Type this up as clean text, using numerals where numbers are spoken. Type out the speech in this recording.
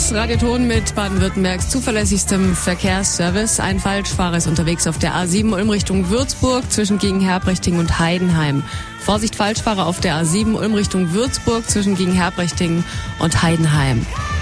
Radio Ton mit Baden-Württembergs zuverlässigstem Verkehrsservice. Ein Falschfahrer ist unterwegs auf der A7 Ulm Richtung Würzburg zwischen Gegenherbrechting und Heidenheim. Vorsicht, Falschfahrer auf der A7 Ulm Richtung Würzburg zwischen Gegenherbrechting und Heidenheim.